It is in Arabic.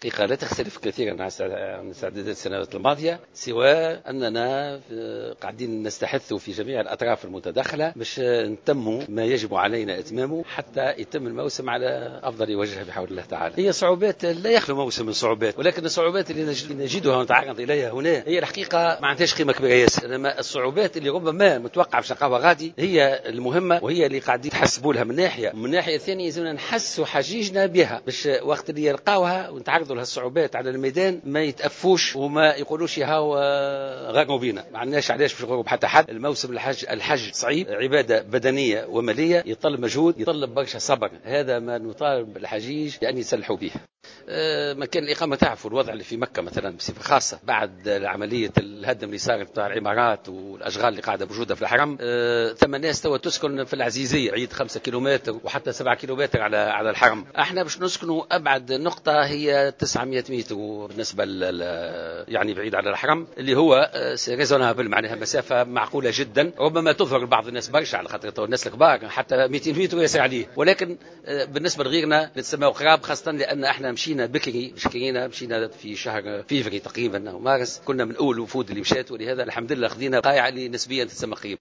حقيقة لا تختلف كثيرا عن استعدادات السنوات الماضية، سوى أننا قاعدين نستحث في جميع الأطراف المتداخلة باش نتم ما يجب علينا إتمامه حتى يتم الموسم على أفضل وجه بحول الله تعالى. هي صعوبات لا يخلو موسم من صعوبات، ولكن الصعوبات اللي نجدها ونتعرض إليها هنا هي الحقيقة ما عندهاش قيمة كبيرة ياسر، إنما الصعوبات اللي ربما متوقع في شقاوة غادي هي المهمة، وهي اللي قاعدين تحسبوا لها من ناحية، ومن ناحية ثانية يزونا نحسوا حجيجنا بها باش وقت اللي يلقاوها ونتعرضوا لها الصعوبات على الميدان ما يتأفوش وما يقولوش هاو غرقوا بينا. ما عندناش علاش باش نغرب حتى حد. الموسم الحج صعيب، عبادة بدنية ومالية، يطلب مجهود، يطلب برشا صبر. هذا ما نطالب الحجيج بأن يسلحوا به. مكان الإقامة تعرفوا الوضع اللي في مكة مثلا بصفة خاصة بعد عملية الهدم اللي صارت بتاع العمارات والأشغال اللي قاعدة موجودة في الحرم. ثم الناس توا تسكن في العزيزية، عيد 5 كيلومتر وحتى 7 كيلومتر على الحرم. احنا باش نسكنوا أبعد نقطة هي 900 متر بالنسبة يعني بعيد على الحرم، اللي هو ريزونابل، معناها مسافة معقولة جدا. ربما تظهر لبعض الناس برشا على خاطر الناس الكبار حتى 200 متر يسير عليه، ولكن بالنسبة لغيرنا نتسمى قراب، خاصة لأن احنا مشينا بكري، مشينا في شهر فيفري تقريبا أو مارس، كنا من أول الوفود اللي مشات، ولهذا الحمد لله خذينا قايعة اللي نسبيا تتسمى قريب.